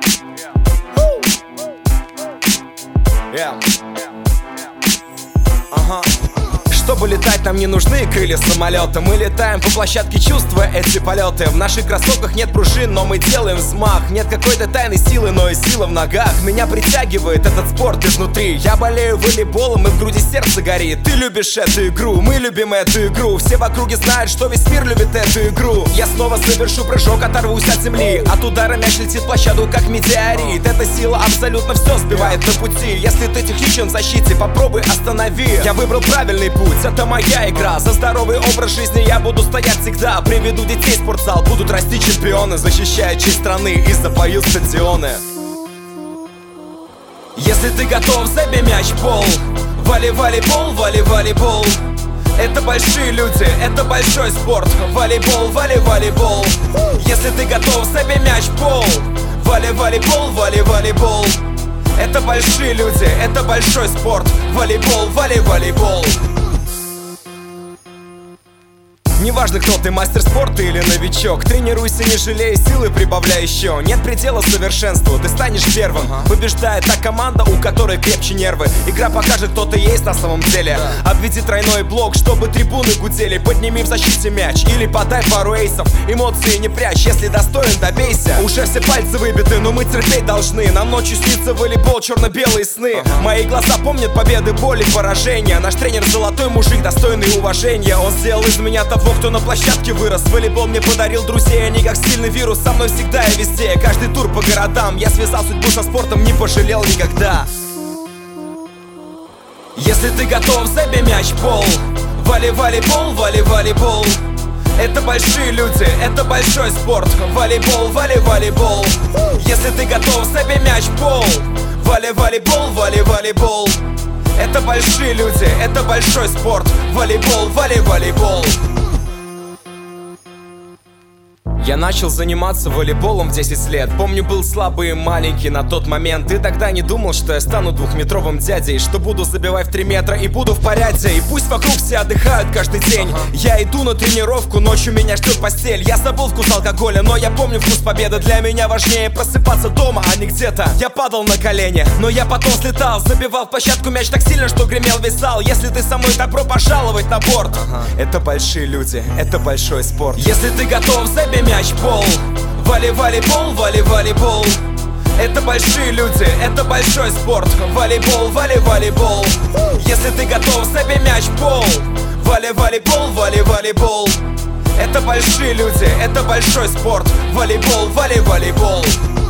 Чтобы летать, нам не нужны крылья самолета. Мы летаем по площадке, чувствуя эти полеты. В наших кроссовках нет пружин, но мы делаем взмах. Нет какой-то тайной силы, но и сила в ногах. Меня притягивает этот спорт изнутри. Я болею волейболом, и в груди сердце горит. Ты любишь эту игру, мы любим эту игру. Все в округе знают, что весь мир любит эту игру. Я снова совершу прыжок, оторвусь от земли. От удара мяч летит в площадку, как метеорит. Эта сила абсолютно все сбивает на пути. Если ты техничен в защите, попробуй останови. Я выбрал правильный путь. Это моя игра, за здоровый образ жизни я буду стоять всегда. Приведу детей в спортзал, будут расти чемпионы, защищая честь страны и запою стадионы. Если ты готов, забей мяч в пол. Вали-волейбол, вали-волейбол. Это большие люди, это большой спорт. Волейбол, вали-волейбол. Если ты готов, забей мяч в пол. Вали-волейбол, вали-волейбол. Это большие люди, это большой спорт. Волейбол, вали-волейбол. Неважно, кто ты, мастер спорта или новичок. Тренируйся, не жалей, силы прибавляй еще. Нет предела совершенству, ты станешь первым. Побеждает та команда, у которой крепче нервы. Игра покажет, кто ты есть на самом деле. Обведи тройной блок, чтобы трибуны гудели. Подними в защите мяч или подай пару эйсов. Эмоции не прячь, если достоин, добейся. Уже все пальцы выбиты, но мы терпеть должны. Нам ночью снится волейбол, черно-белые сны. Мои глаза помнят победы, боли, поражения. Наш тренер золотой мужик, достойный уважения. Он сделал из меня того, кто на площадке вырос. Волейбол мне подарил друзей, они как сильный вирус. Со мной всегда и везде, каждый тур по городам. Я связал судьбу со спортом, не пожалел никогда. Если ты готов, забей мяч в пол. Вали-волейбол, вали-волейбол. Это большие люди, это большой спорт. Волейбол, вали-волейбол. Если ты готов, забей мяч в пол. Вали-волейбол, вали-волейбол. Это большие люди, это большой спорт. Волейбол, вали-волейбол. Я начал заниматься волейболом в 10 лет. Помню, был слабый и маленький на тот момент. И тогда не думал, что я стану двухметровым дядей, что буду забивать в 3 метра и буду в порядке. И пусть вокруг все отдыхают каждый день. Я иду на тренировку, ночью меня ждет постель. Я забыл вкус алкоголя, но я помню вкус победы. Для меня важнее просыпаться дома, а не где-то. Я падал на колени, но я потом слетал. Забивал в площадку мяч так сильно, что гремел весь зал. Если ты со мной, добро пожаловать на борт. Это большие люди, это большой спорт. Если ты готов, забей мяч в пол. Вали-волейбол, вали-волейбол. Это большие люди, это большой спорт. Волейбол, вали-волейбол. Если ты готов, забей мяч в пол. Вали-волейбол, вали-волейбол. Это большие люди, это большой спорт. Волейбол, вали-волейбол.